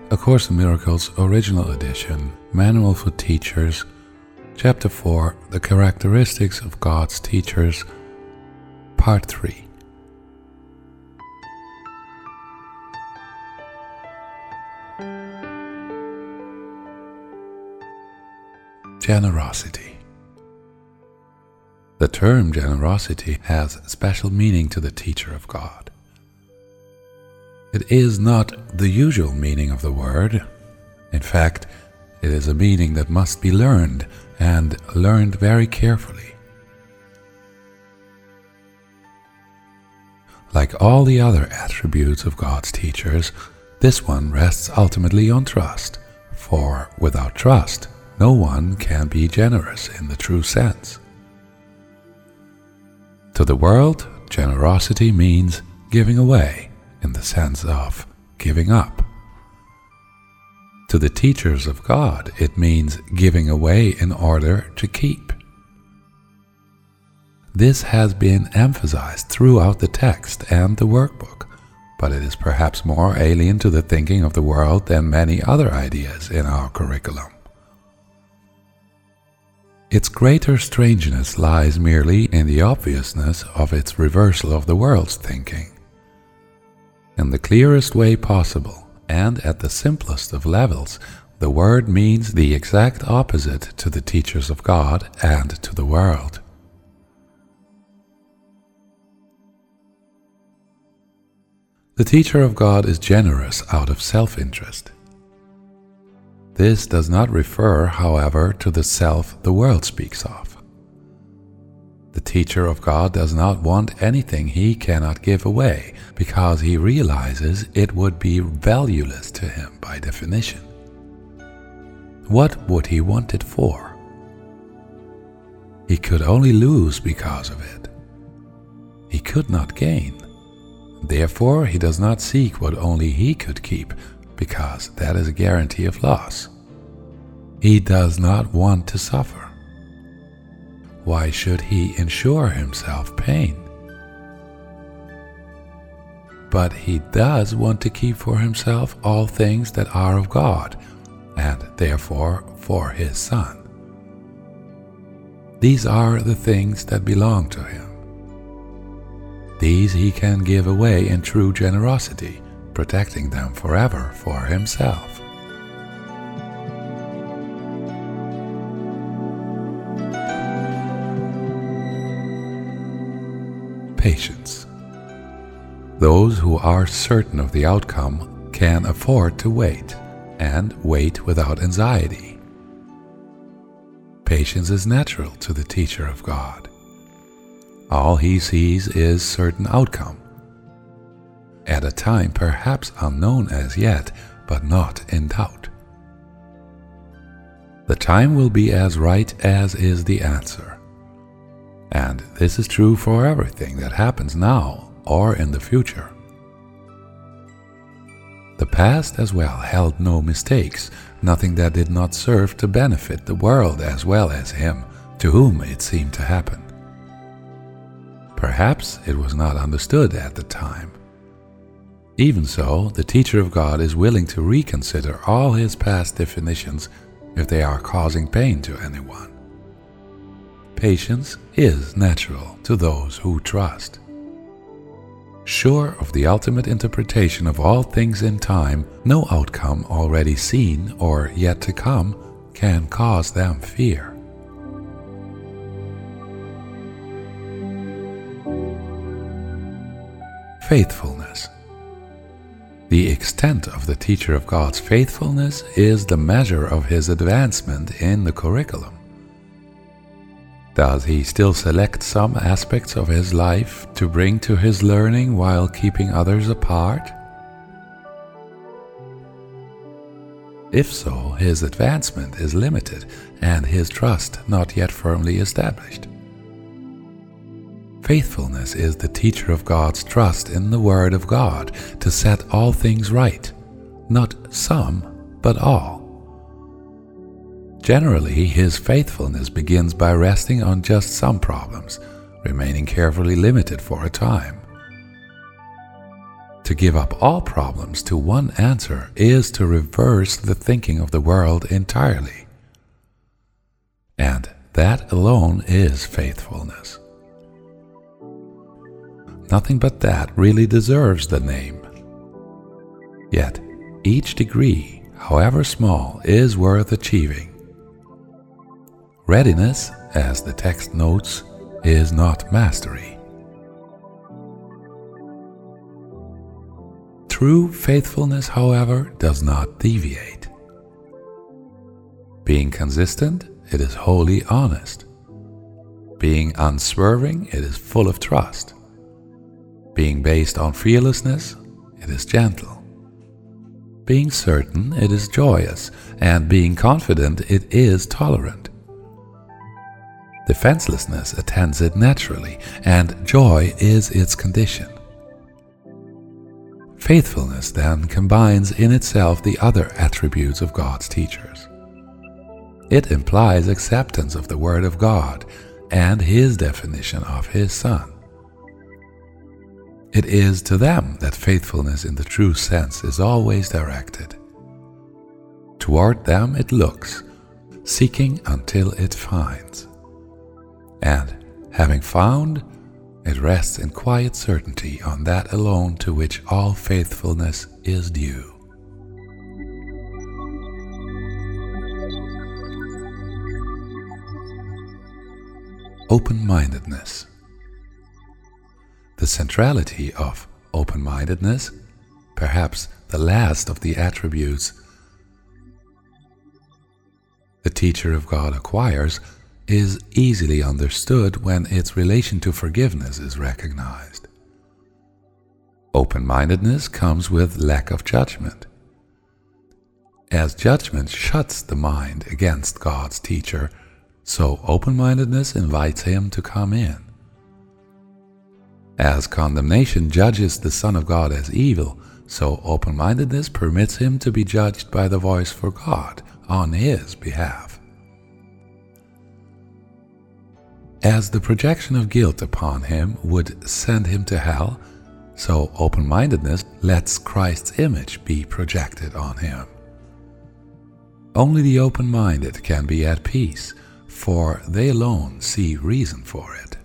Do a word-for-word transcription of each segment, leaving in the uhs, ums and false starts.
A Course in Miracles Original Edition, Manual for Teachers, Chapter four, The Characteristics of God's Teachers, Part three. Generosity. The term generosity has special meaning to the teacher of God. It is not the usual meaning of the word. In fact, it is a meaning that must be learned, and learned very carefully. Like all the other attributes of God's teachers, this one rests ultimately on trust, for without trust, no one can be generous in the true sense. To the world, generosity means giving away, in the sense of giving up. To the teachers of God, it means giving away in order to keep. This has been emphasized throughout the text and the workbook, but it is perhaps more alien to the thinking of the world than many other ideas in our curriculum. Its greater strangeness lies merely in the obviousness of its reversal of the world's thinking. In the clearest way possible, and at the simplest of levels, the word means the exact opposite to the teachers of God and to the world. The teacher of God is generous out of self-interest. This does not refer, however, to the self the world speaks of. The teacher of God does not want anything he cannot give away, because he realizes it would be valueless to him by definition. What would he want it for? He could only lose because of it. He could not gain. Therefore, he does not seek what only he could keep, because that is a guarantee of loss. He does not want to suffer. Why should he ensure himself pain? But he does want to keep for himself all things that are of God, and therefore for his Son. These are the things that belong to him. These he can give away in true generosity, protecting them forever for himself. Patience. Those who are certain of the outcome can afford to wait, and wait without anxiety. Patience is natural to the teacher of God. All he sees is certain outcome, at a time perhaps unknown as yet, but not in doubt. The time will be as right as is the answer. And this is true for everything that happens now or in the future. The past as well held no mistakes, nothing that did not serve to benefit the world as well as him to whom it seemed to happen. Perhaps it was not understood at the time. Even so, the teacher of God is willing to reconsider all his past definitions if they are causing pain to anyone. Patience is natural to those who trust. Sure of the ultimate interpretation of all things in time, no outcome already seen or yet to come can cause them fear. Faithfulness. The extent of the teacher of God's faithfulness is the measure of his advancement in the curriculum. Does he still select some aspects of his life to bring to his learning while keeping others apart? If so, his advancement is limited and his trust not yet firmly established. Faithfulness is the teacher of God's trust in the Word of God to set all things right, not some, but all. Generally, his faithfulness begins by resting on just some problems, remaining carefully limited for a time. To give up all problems to one answer is to reverse the thinking of the world entirely. And that alone is faithfulness. Nothing but that really deserves the name. Yet, each degree, however small, is worth achieving. Readiness, as the text notes, is not mastery. True faithfulness, however, does not deviate. Being consistent, it is wholly honest. Being unswerving, it is full of trust. Being based on fearlessness, it is gentle. Being certain, it is joyous, and being confident, it is tolerant. Defenselessness attends it naturally, and joy is its condition. Faithfulness then combines in itself the other attributes of God's teachers. It implies acceptance of the Word of God and His definition of His Son. It is to them that faithfulness in the true sense is always directed. Toward them it looks, seeking until it finds. And, having found, it rests in quiet certainty on that alone to which all faithfulness is due. Open-mindedness. The centrality of open-mindedness, perhaps the last of the attributes the teacher of God acquires, is easily understood when its relation to forgiveness is recognized. Open-mindedness comes with lack of judgment. As judgment shuts the mind against God's teacher, so open-mindedness invites him to come in. As condemnation judges the Son of God as evil, so open-mindedness permits him to be judged by the voice for God on his behalf. As the projection of guilt upon him would send him to hell, so open-mindedness lets Christ's image be projected on him. Only the open-minded can be at peace, for they alone see reason for it.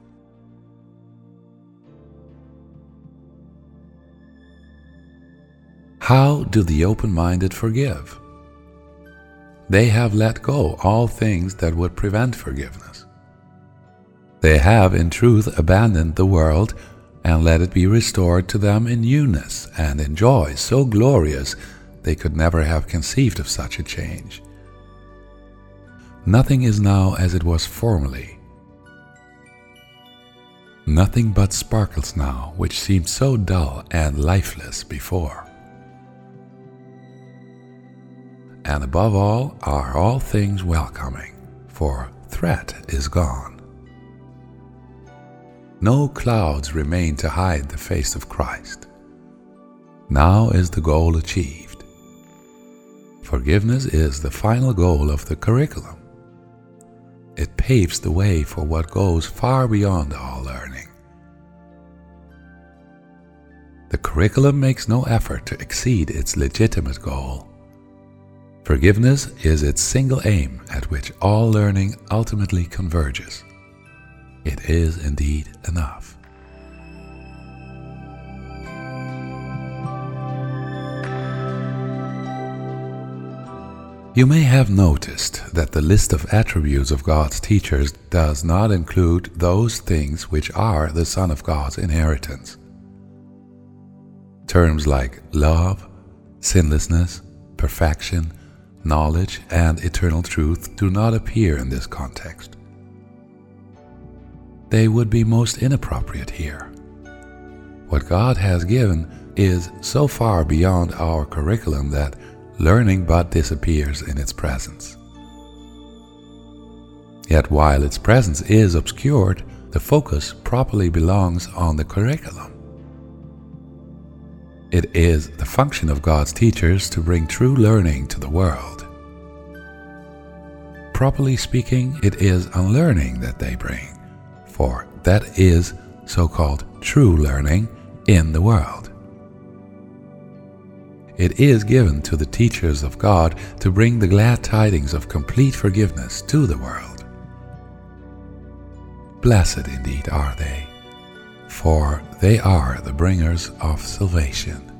How do the open-minded forgive? They have let go all things that would prevent forgiveness. They have in truth abandoned the world and let it be restored to them in newness and in joy so glorious they could never have conceived of such a change. Nothing is now as it was formerly. Nothing but sparkles now which seemed so dull and lifeless before. And above all are all things welcoming, for threat is gone. No clouds remain to hide the face of Christ. Now is the goal achieved. Forgiveness is the final goal of the curriculum. It paves the way for what goes far beyond all learning. The curriculum makes no effort to exceed its legitimate goal. Forgiveness is its single aim at which all learning ultimately converges. It is indeed enough. You may have noticed that the list of attributes of God's teachers does not include those things which are the Son of God's inheritance. Terms like love, sinlessness, perfection, knowledge, and eternal truth do not appear in this context. They would be most inappropriate here. What God has given is so far beyond our curriculum that learning but disappears in its presence. Yet while its presence is obscured, the focus properly belongs on the curriculum. It is the function of God's teachers to bring true learning to the world. Properly speaking, it is unlearning that they bring, for that is so-called true learning in the world. It is given to the teachers of God to bring the glad tidings of complete forgiveness to the world. Blessed indeed are they, for they are the bringers of salvation.